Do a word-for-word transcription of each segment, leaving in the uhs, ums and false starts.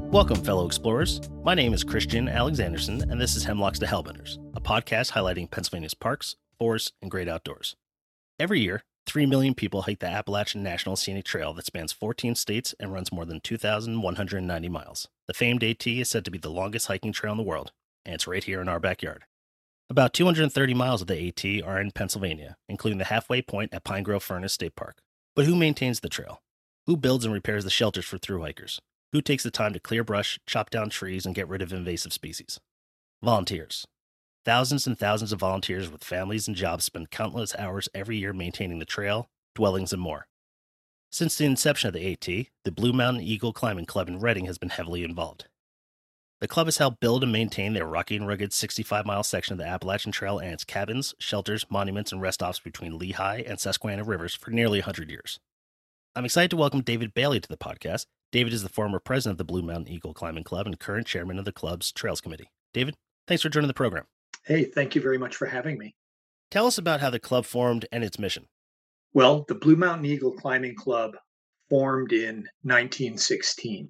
Welcome, fellow explorers. My name is Christian Alexanderson, and this is Hemlocks to Hellbenders, a podcast highlighting Pennsylvania's parks, forests, and great outdoors. Every year, three million people hike the Appalachian National Scenic Trail that spans fourteen states and runs more than two thousand one hundred ninety miles. The famed AT is said to be the longest hiking trail in the world, and it's right here in our backyard. About two hundred thirty miles of the AT are in Pennsylvania, including the halfway point at Pine Grove Furnace State Park. But who maintains the trail? Who builds and repairs the shelters for thru hikers? Who takes the time to clear brush, chop down trees, and get rid of invasive species? Volunteers. Thousands and thousands of volunteers with families and jobs spend countless hours every year maintaining the trail, dwellings, and more. Since the inception of the AT, the Blue Mountain Eagle Climbing Club in Reading has been heavily involved. The club has helped build and maintain their rocky and rugged sixty-five mile section of the Appalachian Trail and its cabins, shelters, monuments, and rest-stops between Lehigh and Susquehanna rivers for nearly one hundred years. I'm excited to welcome David Bailey to the podcast. David is the former president of the Blue Mountain Eagle Climbing Club and current chairman of the club's Trails Committee. David, thanks for joining the program. Hey, thank you very much for having me. Tell us about how the club formed and its mission. Well, the Blue Mountain Eagle Climbing Club formed in nineteen sixteen.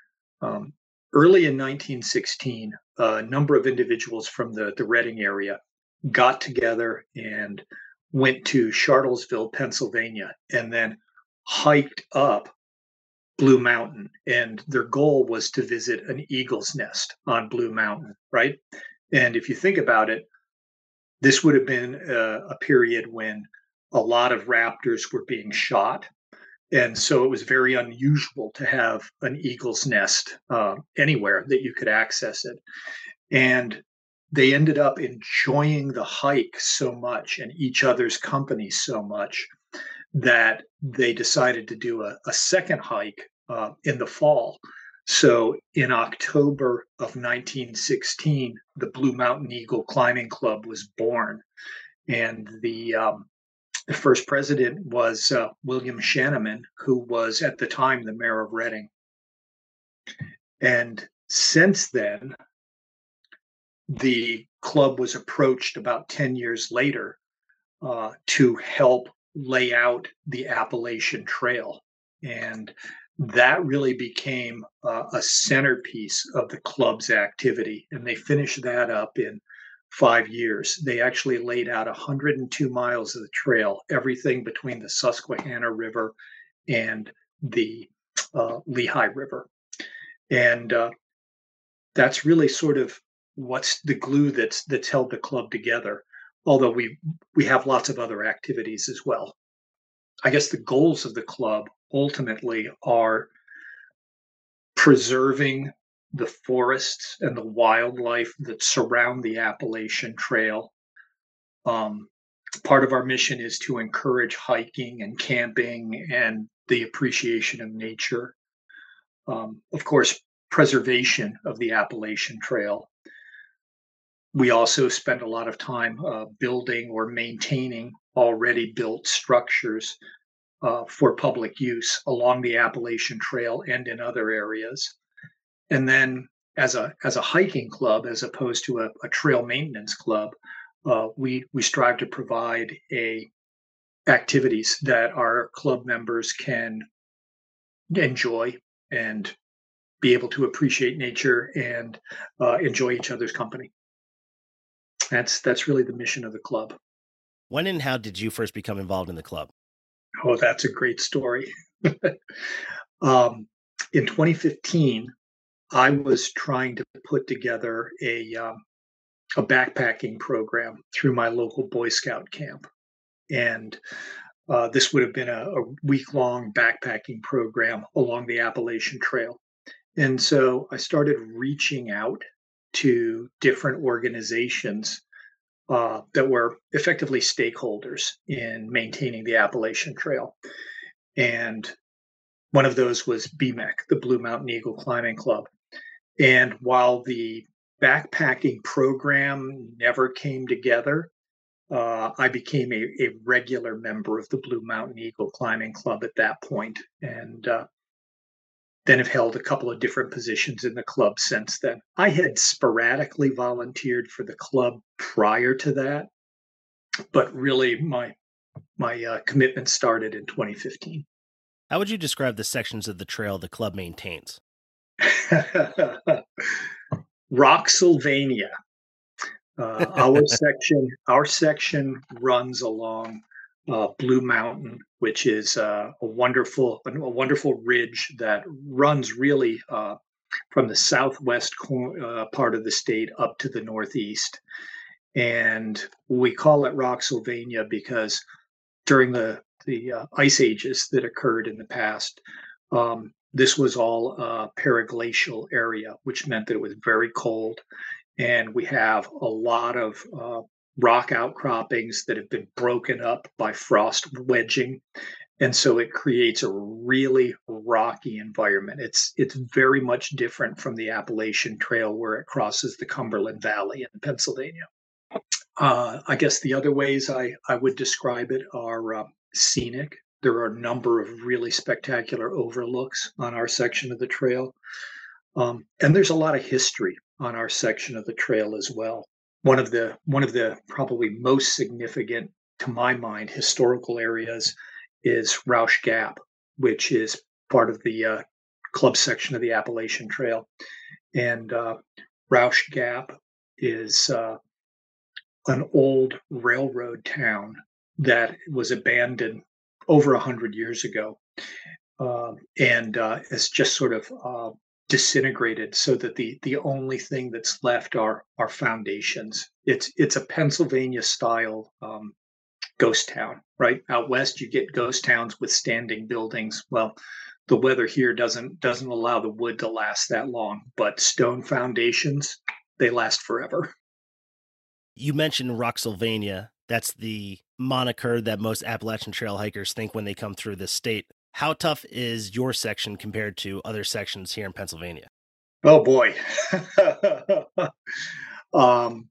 Um, early in nineteen sixteen, a number of individuals from the, the Reading area got together and went to Charlottesville, Pennsylvania, and then hiked up Blue Mountain, and their goal was to visit an eagle's nest on Blue Mountain, right? And if you think about it, this would have been a, a period when a lot of raptors were being shot. And so it was very unusual to have an eagle's nest uh, anywhere that you could access it. And they ended up enjoying the hike so much and each other's company so much that they decided to do a, a second hike uh, in the fall. So in October of nineteen sixteen, the Blue Mountain Eagle Climbing Club was born. And the, um, the first president was uh, William Shanneman, who was at the time the mayor of Reading. And since then, the club was approached about ten years later uh, to help lay out the Appalachian Trail. And that really became uh, a centerpiece of the club's activity. And they finished that up in five years. They actually laid out one hundred two miles of the trail, everything between the Susquehanna River and the uh, Lehigh River. And uh, that's really sort of what's the glue that's that's held the club together. Although we we have lots of other activities as well. I guess the goals of the club ultimately are preserving the forests and the wildlife that surround the Appalachian Trail. Um, part of our mission is to encourage hiking and camping and the appreciation of nature. Um, of course, preservation of the Appalachian Trail. We also spend a lot of time uh, building or maintaining already built structures uh, for public use along the Appalachian Trail and in other areas. And then as a as a hiking club, as opposed to a, a trail maintenance club, uh, we we strive to provide a activities that our club members can enjoy and be able to appreciate nature and uh, enjoy each other's company. That's that's really the mission of the club. When and how did you first become involved in the club? Oh, that's a great story. um, in twenty fifteen, I was trying to put together a um, a backpacking program through my local Boy Scout camp, and uh, this would have been a, a week-long backpacking program along the Appalachian Trail. And so I started reaching out to different organizations uh, that were effectively stakeholders in maintaining the Appalachian Trail. And one of those was B M E C, the Blue Mountain Eagle Climbing Club. And while the backpacking program never came together, uh, I became a, a regular member of the Blue Mountain Eagle Climbing Club at that point. And uh, then have held a couple of different positions in the club since then. I had sporadically volunteered for the club prior to that, but really my my uh, commitment started in twenty fifteen. How would you describe the sections of the trail the club maintains? Rocksylvania. Uh, our section, our section runs along uh, Blue Mountain, which is uh, a wonderful, a wonderful ridge that runs really uh, from the southwest cor- uh, part of the state up to the northeast. And we call it Rocksylvania because during the the uh, ice ages that occurred in the past, um, this was all a periglacial area, which meant that it was very cold, and we have a lot of uh, rock outcroppings that have been broken up by frost wedging, and so it creates a really rocky environment. It's it's very much different from the Appalachian Trail where it crosses the Cumberland Valley in Pennsylvania. Uh, I guess the other ways I, I would describe it are uh, scenic. There are a number of really spectacular overlooks on our section of the trail. Um, and there's a lot of history on our section of the trail as well. One of the one of the probably most significant, to my mind, historical areas is Rausch Gap, which is part of the uh, club section of the Appalachian Trail. And uh, Rausch Gap is uh, an old railroad town that was abandoned over a hundred years ago, um, and uh, it's just sort of uh, disintegrated, so that the the only thing that's left are are foundations. It's it's a Pennsylvania style um, ghost town, right? Out west, you get ghost towns with standing buildings. Well, the weather here doesn't doesn't allow the wood to last that long, but stone foundations, they last forever. You mentioned Rocksylvania. That's the moniker that most Appalachian Trail hikers think when they come through this state. How tough is your section compared to other sections here in Pennsylvania? Oh boy. um,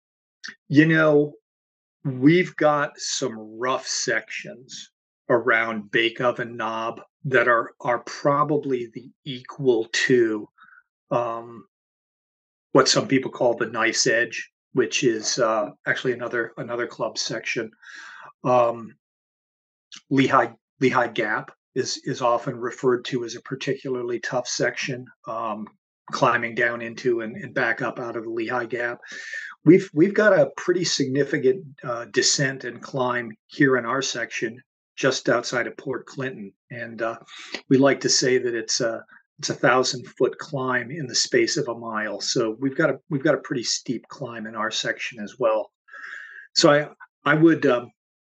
you know, we've got some rough sections around Bake Oven Knob that are are probably the equal to um, what some people call the knife's edge, which is uh, actually another another club section. Um, Lehigh Lehigh Gap is is often referred to as a particularly tough section, um, climbing down into and, and back up out of the Lehigh Gap. We've we've got a pretty significant uh, descent and climb here in our section, just outside of Port Clinton, and uh, we like to say that it's a it's a thousand foot climb in the space of a mile. So we've got a we've got a pretty steep climb in our section as well. So I I would um,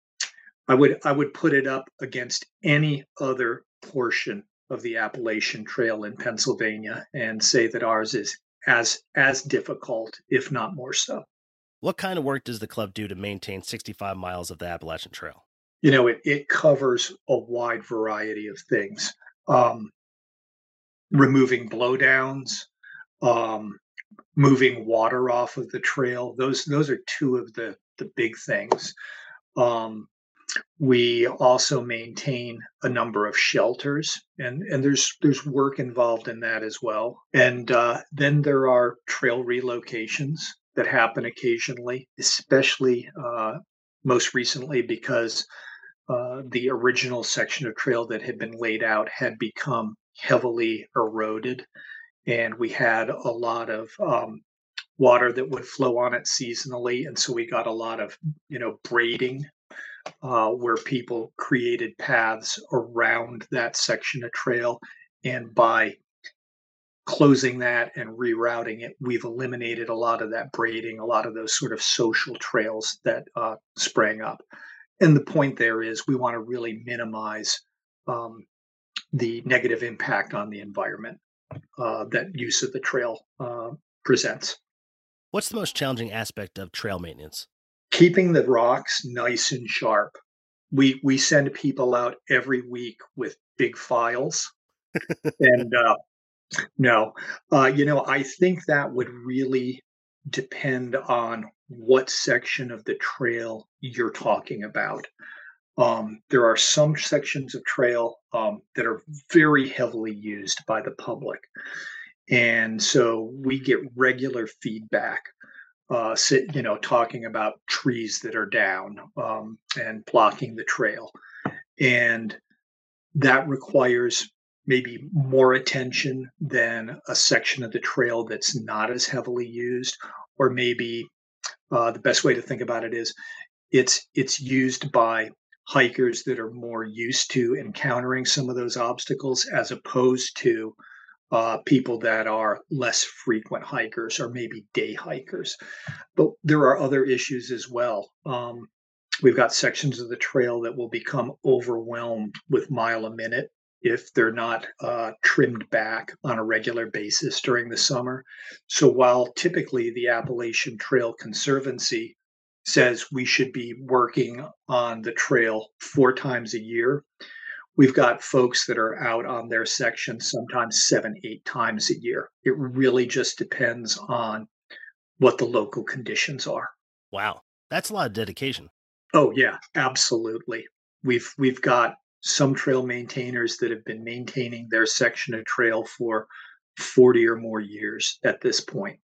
I would I would put it up against any other portion of the Appalachian Trail in Pennsylvania and say that ours is as as difficult, if not more so. What kind of work does the club do to maintain sixty-five miles of the Appalachian Trail? You know, it it covers a wide variety of things. Um, removing blowdowns, um, moving water off of the trail. Those those are two of the the big things. Um, We also maintain a number of shelters, and and there's there's work involved in that as well. And uh, then there are trail relocations that happen occasionally, especially uh, most recently because uh, the original section of trail that had been laid out had become heavily eroded, and we had a lot of um, water that would flow on it seasonally, and so we got a lot of you know braiding uh, where people created paths around that section of trail. And by closing that and rerouting it, we've eliminated a lot of that braiding, a lot of those sort of social trails that uh, sprang up. And the point there is we want to really minimize um, the negative impact on the environment uh, that use of the trail uh, presents. What's the most challenging aspect of trail maintenance? Keeping the rocks nice and sharp. We we send people out every week with big files, and uh, no, uh, you know, I think that would really depend on what section of the trail you're talking about. Um, there are some sections of trail um, that are very heavily used by the public, and so we get regular feedback. Uh, sit, you know, talking about trees that are down um, and blocking the trail, and that requires maybe more attention than a section of the trail that's not as heavily used, or maybe uh, the best way to think about it is it's it's used by hikers that are more used to encountering some of those obstacles as opposed to uh, people that are less frequent hikers or maybe day hikers. But there are other issues as well. Um, we've got sections of the trail that will become overwhelmed with mile a minute if they're not uh, trimmed back on a regular basis during the summer. So while typically the Appalachian Trail Conservancy says we should be working on the trail four times a year, we've got folks that are out on their section sometimes seven, eight times a year. It really just depends on what the local conditions are. Wow, that's a lot of dedication. Oh yeah, absolutely. We've we've got some trail maintainers that have been maintaining their section of trail for forty or more years at this point.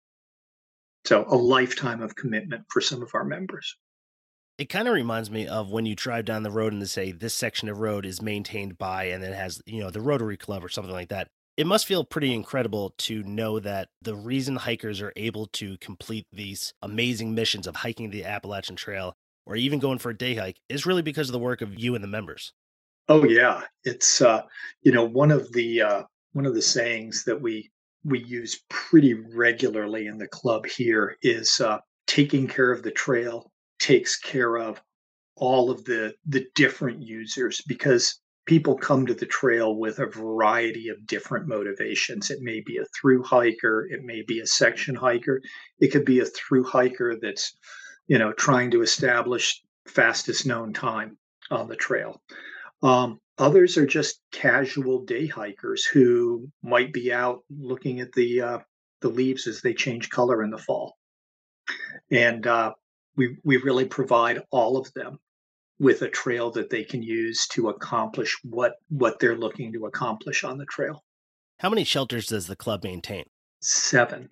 So a lifetime of commitment for some of our members. It kind of reminds me of when you drive down the road and they say this section of road is maintained by, and then it has, you know, the Rotary Club or something like that. It must feel pretty incredible to know that the reason hikers are able to complete these amazing missions of hiking the Appalachian Trail or even going for a day hike is really because of the work of you and the members. Oh yeah, it's uh, you know one of the uh, one of the sayings that we we use pretty regularly in the club here is uh, taking care of the trail takes care of all of the the different users because people come to the trail with a variety of different motivations. It may be a through hiker, it may be a section hiker, it could be a through hiker that's, you know, trying to establish fastest known time on the trail. Um, others are just casual day hikers who might be out looking at the uh, the leaves as they change color in the fall, and uh, we we really provide all of them with a trail that they can use to accomplish what what they're looking to accomplish on the trail. How many shelters does the club maintain? Seven.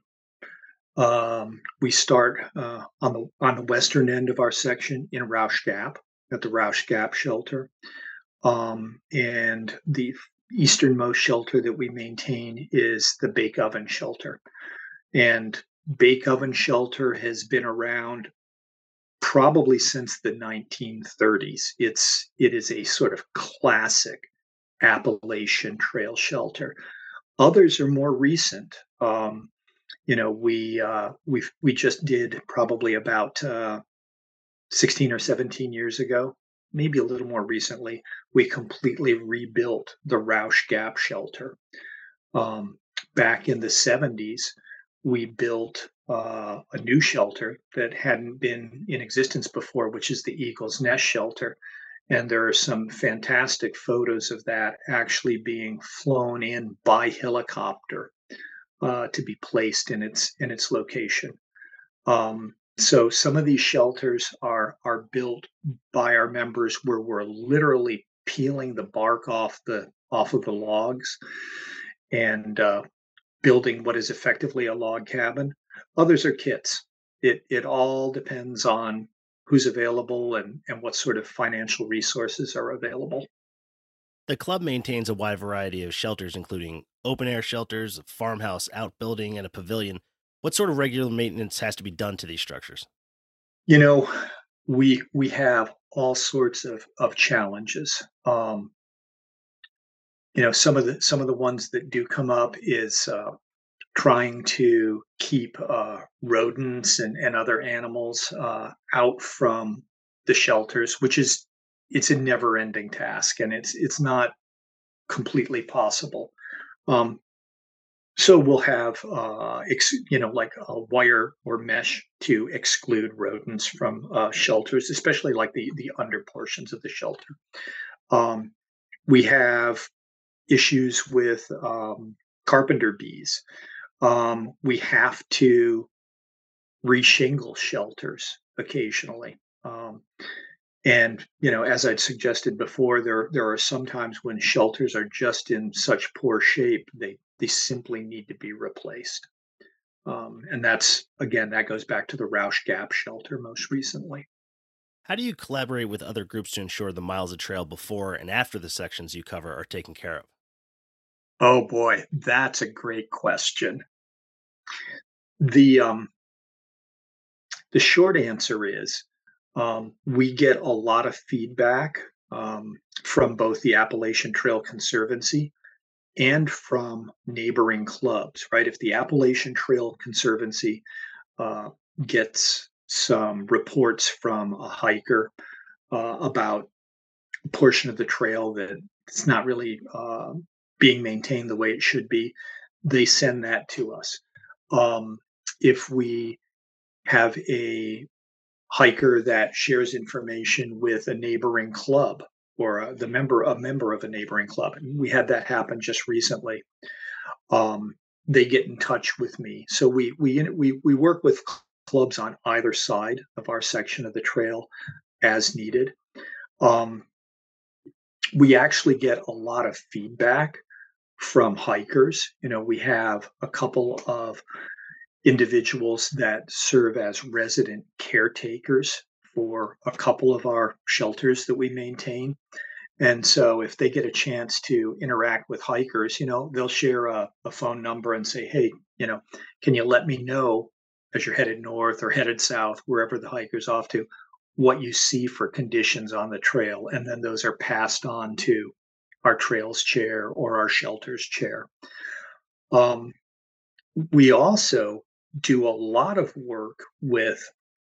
Um, we start uh, on the on the western end of our section in Roush Gap at the Roush Gap shelter. Um, and the easternmost shelter that we maintain is the Bake Oven Shelter. And Bake Oven Shelter has been around probably since the nineteen thirties. It's it is a sort of classic Appalachian Trail shelter. Others are more recent. Um, you know, we uh, we we just did probably about uh, sixteen or seventeen years ago, maybe a little more recently, we completely rebuilt the Roush Gap shelter. Um, Back in the seventies, we built uh, a new shelter that hadn't been in existence before, which is the Eagle's Nest shelter. And there are some fantastic photos of that actually being flown in by helicopter uh, to be placed in its in its location. Um, so some of these shelters are are built by our members where we're literally peeling the bark off the off of the logs and uh, building what is effectively a log cabin. Others are kits. It it all depends on who's available and and what sort of financial resources are available. The club maintains a wide variety of shelters, including open air shelters, a farmhouse, outbuilding, and a pavilion. What sort of regular maintenance has to be done to these structures? You know, we we have all sorts of of challenges. Um, you know, some of the some of the ones that do come up is uh, trying to keep uh, rodents and, and other animals uh, out from the shelters, which is it's a never-ending task, and it's it's not completely possible. Um, so we'll have uh, ex, you know like a wire or mesh to exclude rodents from uh, shelters, especially like the the under portions of the shelter. Um, we have issues with um, carpenter bees. Um, we have to reshingle shelters occasionally. Um, and you know, as I'd suggested before, there there are some times when shelters are just in such poor shape they they simply need to be replaced. Um, and that's again that goes back to the Roush Gap shelter most recently. How do you collaborate with other groups to ensure the miles of trail before and after the sections you cover are taken care of? Oh boy, that's a great question. The um, the short answer is um, we get a lot of feedback um, from both the Appalachian Trail Conservancy and from neighboring clubs, right? If the Appalachian Trail Conservancy uh, gets some reports from a hiker uh, about a portion of the trail that it's not really uh, being maintained the way it should be, they send that to us. Um, if we have a hiker that shares information with a neighboring club or uh, the member a member of a neighboring club, and we had that happen just recently. Um, they get in touch with me, so we we we we work with clubs on either side of our section of the trail as needed. Um, we actually get a lot of feedback from hikers. You know, we have a couple of individuals that serve as resident caretakers for a couple of our shelters that we maintain. And so if they get a chance to interact with hikers, you know, they'll share a, a phone number and say, hey, you know, can you let me know as you're headed north or headed south, wherever the hiker's off to, what you see for conditions on the trail? And then those are passed on to our trails chair or our shelters chair. Um, we also do a lot of work with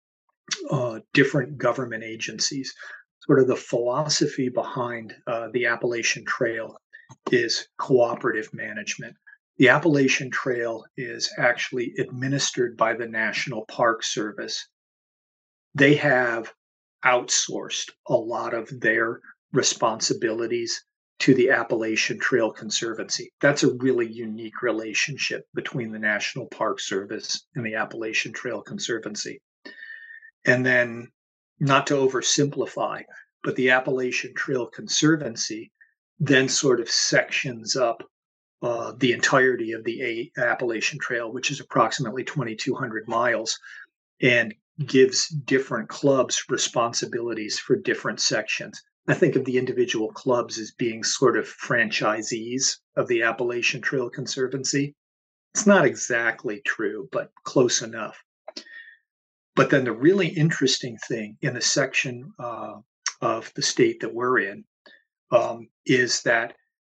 uh, different government agencies. Sort of the philosophy behind uh, the Appalachian Trail is cooperative management. The Appalachian Trail is actually administered by the National Park Service. They have outsourced a lot of their responsibilities to the Appalachian Trail Conservancy. That's a really unique relationship between the National Park Service and the Appalachian Trail Conservancy. And then, not to oversimplify, but the Appalachian Trail Conservancy then sort of sections up uh, the entirety of the A- Appalachian Trail, which is approximately twenty-two hundred miles, and gives different clubs responsibilities for different sections. I think of the individual clubs as being sort of franchisees of the Appalachian Trail Conservancy. It's not exactly true, but close enough. But then the really interesting thing in the section uh, of the state that we're in um, is that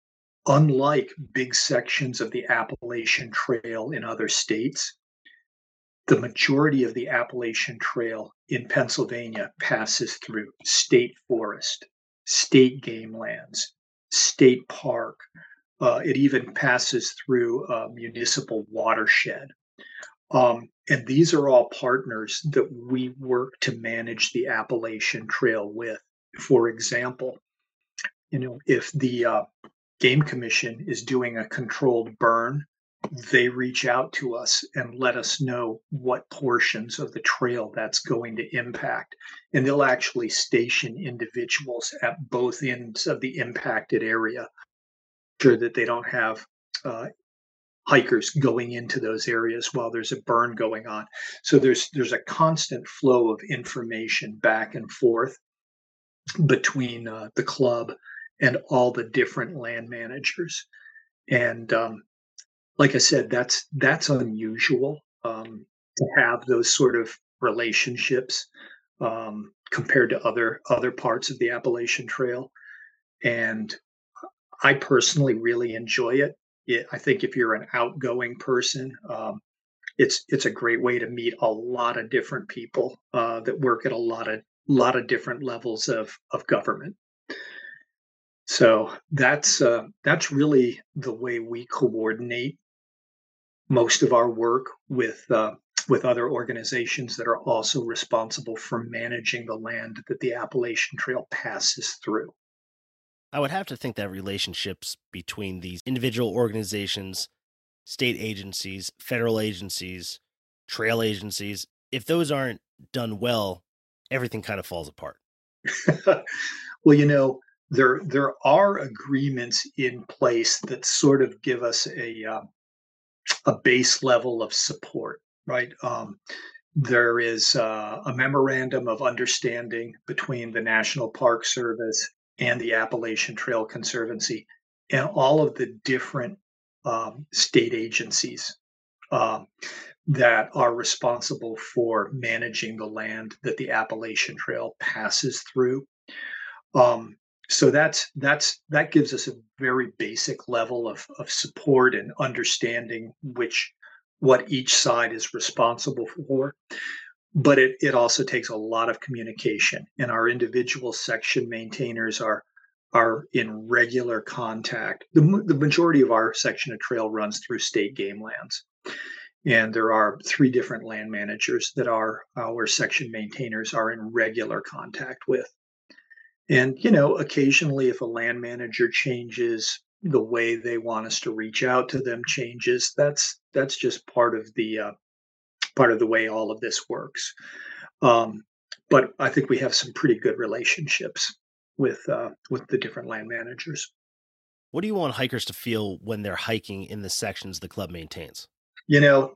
unlike big sections of the Appalachian Trail in other states, the majority of the Appalachian Trail in Pennsylvania passes through state forest, state game lands, state park. Uh, it even passes through a municipal watershed. Um, and these are all partners that we work to manage the Appalachian Trail with. For example, you know, if the uh, Game Commission is doing a controlled burn, they reach out to us and let us know what portions of the trail that's going to impact. And they'll actually station individuals at both ends of the impacted area, sure that they don't have uh, hikers going into those areas while there's a burn going on. So there's there's a constant flow of information back and forth between uh, the club and all the different land managers. And um, like I said, that's that's unusual um, to have those sort of relationships um, compared to other other parts of the Appalachian Trail. And I personally really enjoy it. it I think if you're an outgoing person, um, it's it's a great way to meet a lot of different people uh, that work at a lot of lot of different levels of of government. So that's uh, that's really the way we coordinate most of our work with uh, with other organizations that are also responsible for managing the land that the Appalachian Trail passes through. I would have to think that relationships between these individual organizations, state agencies, federal agencies, trail agencies, if those aren't done well, everything kind of falls apart. Well, you know, there there are agreements in place that sort of give us a uh, a base level of support, right? Um, there is uh, a memorandum of understanding between the National Park Service and the Appalachian Trail Conservancy, and all of the different um, state agencies um, that are responsible for managing the land that the Appalachian Trail passes through. Um, so that's that's that gives us a very basic level of of support and understanding which what each side is responsible for. But it it also takes a lot of communication, and our individual section maintainers are are in regular contact. The, m- the majority of our section of trail runs through state game lands, and there are three different land managers that our our section maintainers are in regular contact with. And, you know, occasionally if a land manager changes, the way they want us to reach out to them changes. That's that's just part of the uh, part of the way all of this works. Um, but I think we have some pretty good relationships with uh, with the different land managers. What do you want hikers to feel when they're hiking in the sections the club maintains? You know,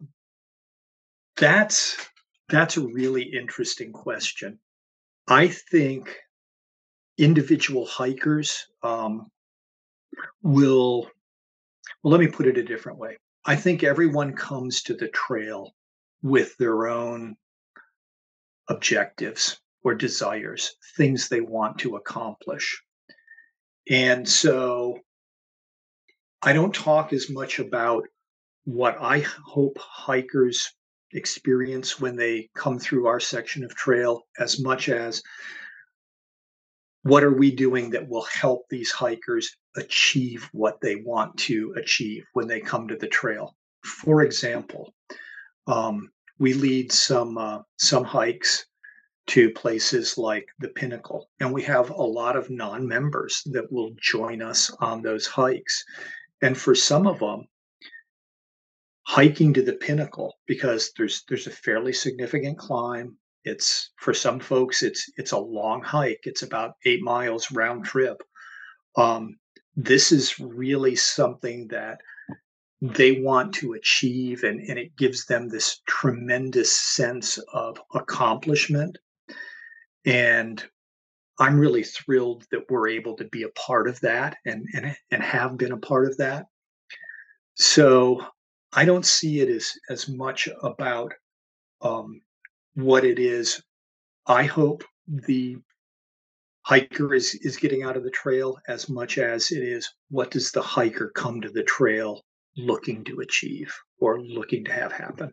that's that's a really interesting question. I think individual hikers um, will. Well, let me put it a different way. I think everyone comes to the trail with their own objectives or desires, things they want to accomplish. And so I don't talk as much about what I hope hikers experience when they come through our section of trail as much as what are we doing that will help these hikers achieve what they want to achieve when they come to the trail. For example, um, we lead some uh, some hikes to places like the Pinnacle, and we have a lot of non-members that will join us on those hikes. And for some of them, hiking to the Pinnacle, because there's there's a fairly significant climb. It's for some folks, it's it's a long hike. It's about eight miles round trip. Um, this is really something that they want to achieve, and, and it gives them this tremendous sense of accomplishment. And I'm really thrilled that we're able to be a part of that and and, and have been a part of that. So I don't see it as as much about um, what it is. I hope the hiker is is getting out of the trail as much as it is what does the hiker come to the trail looking to achieve or looking to have happen.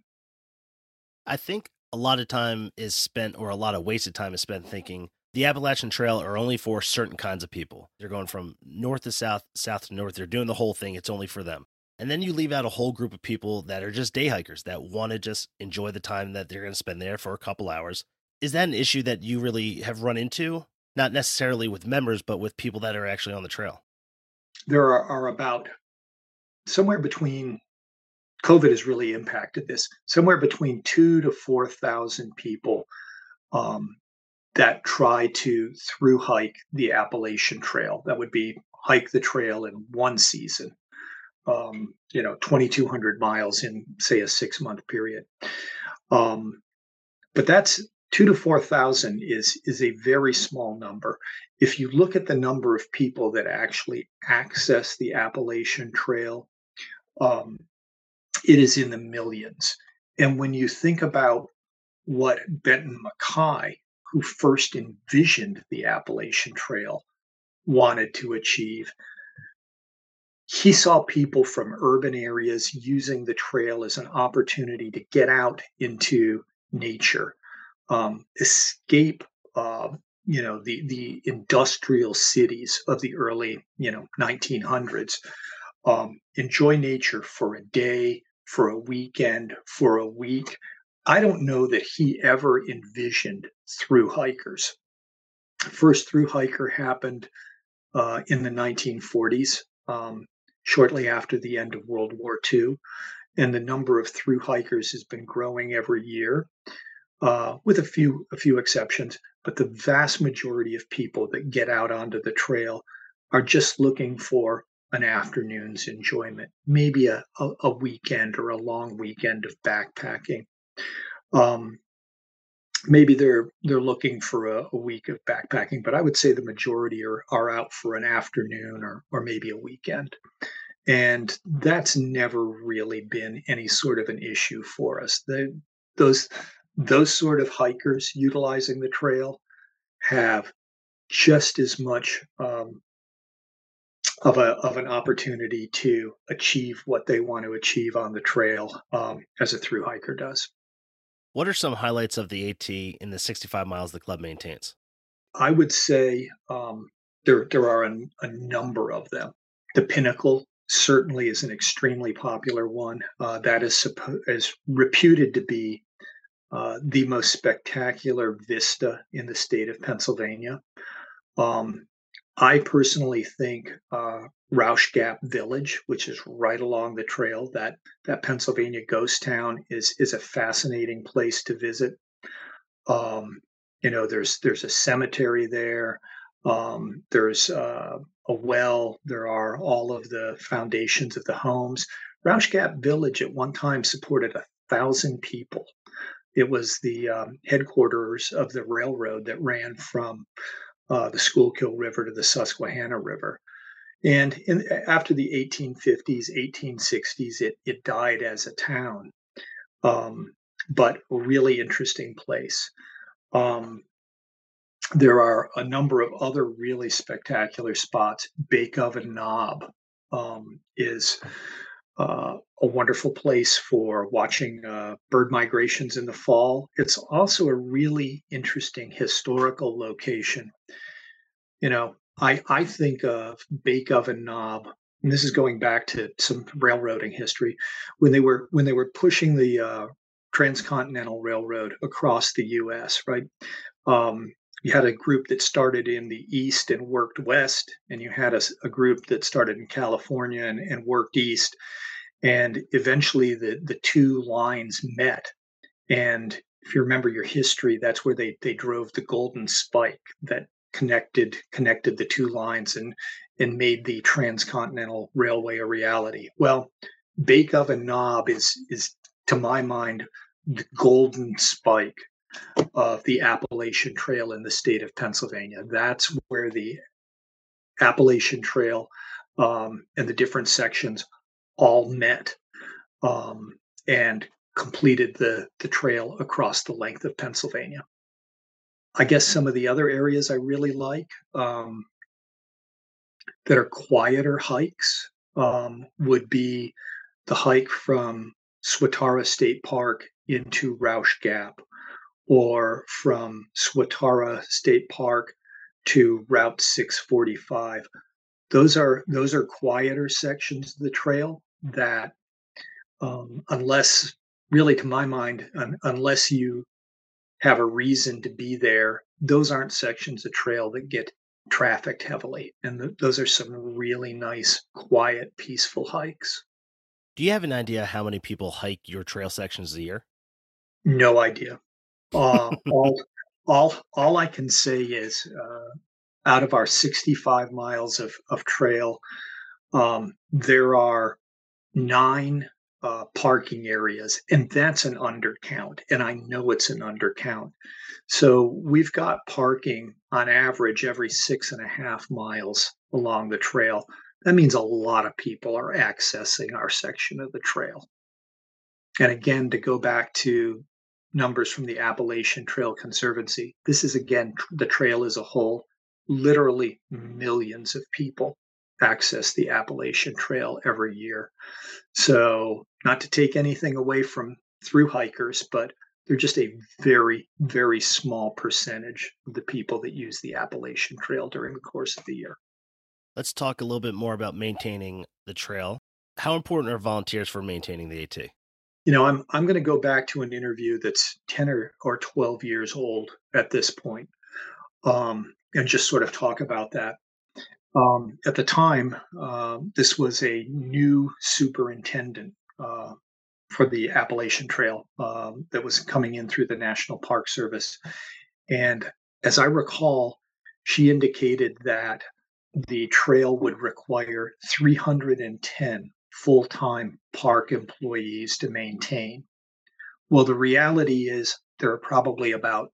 I think a lot of time is spent, or a lot of wasted time is spent thinking the Appalachian Trail are only for certain kinds of people. They're going from north to south, south to north. They're doing the whole thing. It's only for them. And then you leave out a whole group of people that are just day hikers that want to just enjoy the time that they're going to spend there for a couple hours. Is that an issue that you really have run into? Not necessarily with members, but with people that are actually on the trail. There are, are about somewhere between COVID has really impacted this. Somewhere between two to four thousand people um, that try to through hike the Appalachian Trail. That would be hike the trail in one season. Um, you know, twenty-two hundred miles in say a six month period. Um, but that's two to four thousand is is a very small number. If you look at the number of people that actually access the Appalachian Trail, um, it is in the millions. And when you think about what Benton Mackay, who first envisioned the Appalachian Trail, wanted to achieve, he saw people from urban areas using the trail as an opportunity to get out into nature, um, escape, uh, you know, the the industrial cities of the early, you know, nineteen hundreds, um, enjoy nature for a day, for a weekend, for a week. I don't know that he ever envisioned through hikers. First through hiker happened uh, in the nineteen forties, um, shortly after the end of World War two, and the number of through hikers has been growing every year, uh, with a few a few exceptions. But the vast majority of people that get out onto the trail are just looking for an afternoon's enjoyment, maybe a, a, a weekend or a long weekend of backpacking. Um, maybe they're they're looking for a, a week of backpacking, but I would say the majority are are out for an afternoon or or maybe a weekend. And that's never really been any sort of an issue for us. The, those those sort of hikers utilizing the trail have just as much um, of a of an opportunity to achieve what they want to achieve on the trail um, as a through hiker does. What are some highlights of the AT in the sixty-five miles the club maintains? I would say um, there there are a, a number of them. The Pinnacle certainly is an extremely popular one. Uh, that is suppo- is reputed to be uh, the most spectacular vista in the state of Pennsylvania. Um, I personally think uh, Roush Gap Village, which is right along the trail, that that Pennsylvania ghost town is is a fascinating place to visit. Um, you know, there's there's a cemetery there. Um, there's uh, a well. There are all of the foundations of the homes. Roush Gap Village at one time supported a thousand people. It was the um, headquarters of the railroad that ran from uh, the Schuylkill River to the Susquehanna River. And in, after the eighteen fifties, eighteen sixties, it, it died as a town, um, but a really interesting place. Um, there are a number of other really spectacular spots. Bake Oven Knob um, is uh, a wonderful place for watching uh, bird migrations in the fall. It's also a really interesting historical location. You know, I I think of Bake Oven Knob, and this is going back to some railroading history, when they were when they were pushing the uh, transcontinental railroad across the U S. Right, um, you had a group that started in the east and worked west, and you had a, s- a group that started in California and, and worked east, and eventually the the two lines met. And if you remember your history, that's where they they drove the golden spike that connected connected the two lines and and made the transcontinental railway a reality. Well, Bake Oven Knob is is to my mind the golden spike of the Appalachian Trail in the state of Pennsylvania. That's where the Appalachian Trail um, and the different sections all met um, and completed the the trail across the length of Pennsylvania. I guess some of the other areas I really like um, that are quieter hikes um, would be the hike from Swatara State Park into Roush Gap, or from Swatara State Park to Route six forty-five. Those are those are quieter sections of the trail that, um, unless really to my mind, un- unless you have a reason to be there, those aren't sections of trail that get trafficked heavily. And th- those are some really nice, quiet, peaceful hikes. Do you have an idea how many people hike your trail sections a year? No idea. Uh, all, all, all I can say is uh, out of our sixty-five miles of, of trail, um, there are nine uh, parking areas, and that's an undercount. And I know it's an undercount. So we've got parking on average every six and a half miles along the trail. That means a lot of people are accessing our section of the trail. And again, to go back to numbers from the Appalachian Trail Conservancy, this is again the trail as a whole. Literally millions of people access the Appalachian Trail every year. So, not to take anything away from through hikers, but they're just a very, very small percentage of the people that use the Appalachian Trail during the course of the year. Let's talk a little bit more about maintaining the trail. How important are volunteers for maintaining the AT? You know, I'm I'm going to go back to an interview that's ten or, or twelve years old at this point, um, and just sort of talk about that. Um, at the time, uh, this was a new superintendent uh, for the Appalachian Trail um, that was coming in through the National Park Service. And as I recall, she indicated that the trail would require three hundred ten full time park employees to maintain. Well, the reality is there are probably about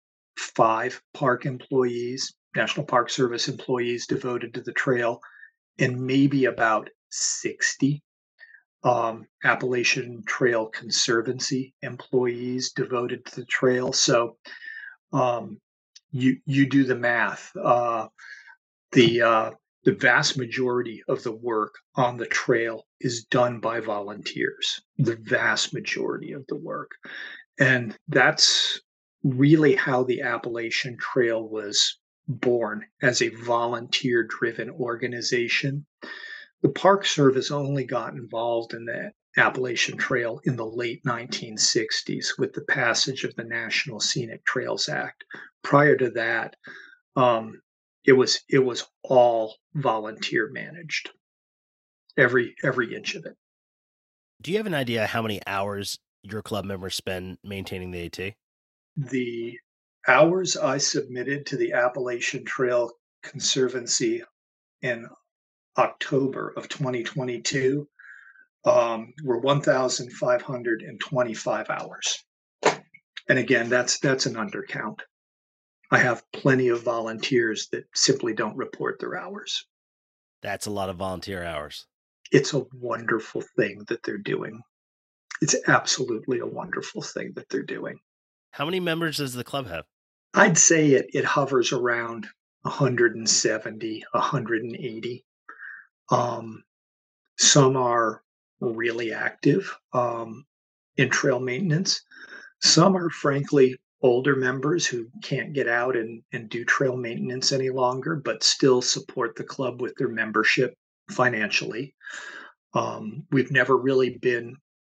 five park employees, National Park Service employees devoted to the trail, and maybe about sixty um, Appalachian Trail Conservancy employees devoted to the trail. So um, you you do the math. Uh, the uh, the vast majority of the work on the trail is done by volunteers. The vast majority of the work, and that's really how the Appalachian Trail was born, as a volunteer-driven organization. The Park Service only got involved in the Appalachian Trail in the late nineteen sixties with the passage of the National Scenic Trails Act. Prior to that, um, it was it was all volunteer managed, every every inch of it. Do you have an idea how many hours your club members spend maintaining the AT? The hours I submitted to the Appalachian Trail Conservancy in October of twenty twenty-two um, were one thousand five hundred twenty-five hours. And again, that's that's an undercount. I have plenty of volunteers that simply don't report their hours. That's a lot of volunteer hours. It's a wonderful thing that they're doing. It's absolutely a wonderful thing that they're doing. How many members does the club have? I'd say it it hovers around one hundred seventy, one hundred eighty. Um, some are really active um, in trail maintenance. Some are frankly older members who can't get out and, and do trail maintenance any longer, but still support the club with their membership financially. Um, we've never really been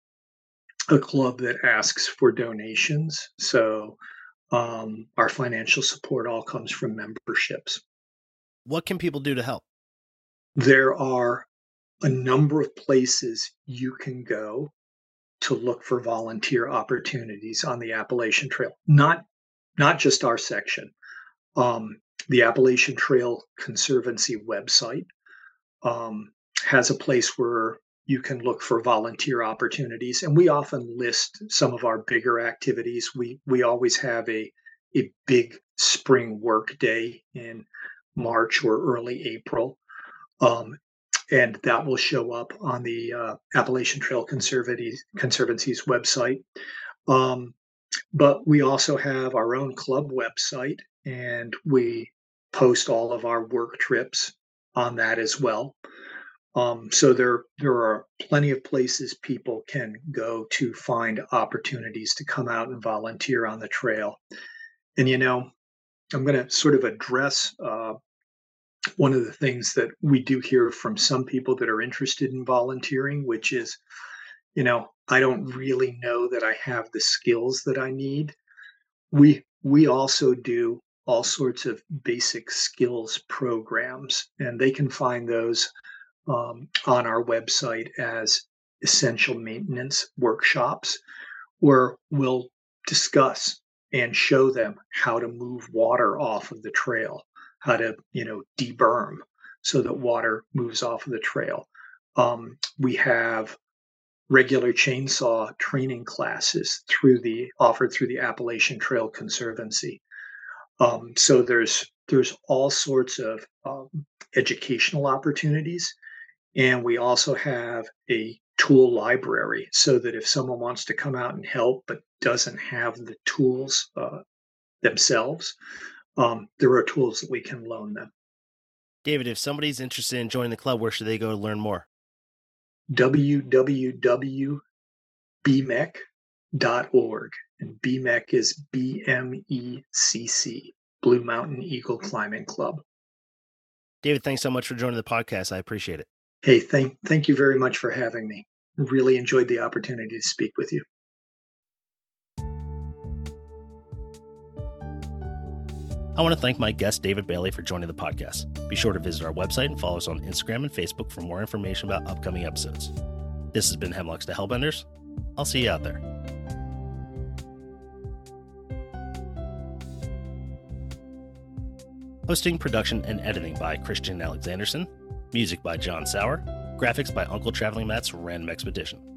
a club that asks for donations. So um, our financial support all comes from memberships. What can people do to help? There are a number of places you can go to look for volunteer opportunities on the Appalachian Trail. Not, not just our section. Um, the Appalachian Trail Conservancy website um, has a place where you can look for volunteer opportunities, and we often list some of our bigger activities. We we always have a a big spring work day in March or early April. Um, and that will show up on the uh, Appalachian Trail Conservancy, Conservancy's website. Um, but we also have our own club website, and we post all of our work trips on that as well. Um, so there, there are plenty of places people can go to find opportunities to come out and volunteer on the trail. And, you know, I'm going to sort of address uh, one of the things that we do hear from some people that are interested in volunteering, which is, you know, I don't really know that I have the skills that I need. We we also do all sorts of basic skills programs, and they can find those um, on our website as essential maintenance workshops, where we'll discuss and show them how to move water off of the trail, how to, you know, deberm so that water moves off of the trail. Um, we have regular chainsaw training classes through the offered through the Appalachian Trail Conservancy. Um, so there's there's all sorts of um, educational opportunities, and we also have a tool library so that if someone wants to come out and help but doesn't have the tools uh, themselves, um, there are tools that we can loan them. David, if somebody's interested in joining the club, where should they go to learn more? w w w dot b m e c dot org, and B M E C is B M E C C, Blue Mountain Eagle Climbing Club. David, thanks so much for joining the podcast. I appreciate it. Hey, thank thank you very much for having me. Really enjoyed the opportunity to speak with you. I want to thank my guest, David Bailey, for joining the podcast. Be sure to visit our website and follow us on Instagram and Facebook for more information about upcoming episodes. This has been Hemlocks to Hellbenders. I'll see you out there. Hosting, production, and editing by Christian Alexanderson. Music by John Sauer. Graphics by Uncle Traveling Matt's Random Expedition.